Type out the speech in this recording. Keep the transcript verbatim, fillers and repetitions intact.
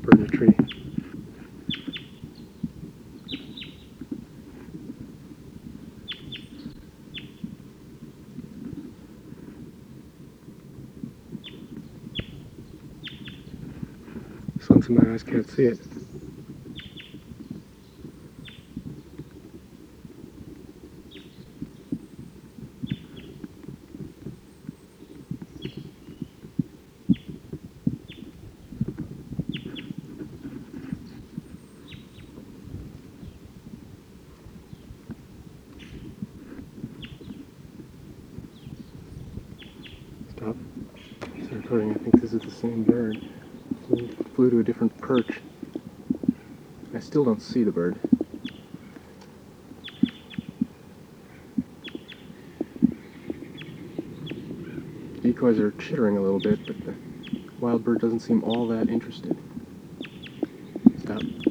Bird in a tree. Sun's in my eyes, can't see it. Stop. Start recording. I think this is the same bird. Flew, flew to a different perch. I still don't see the bird. Decoys are chittering a little bit, but the wild bird doesn't seem all that interested. Stop.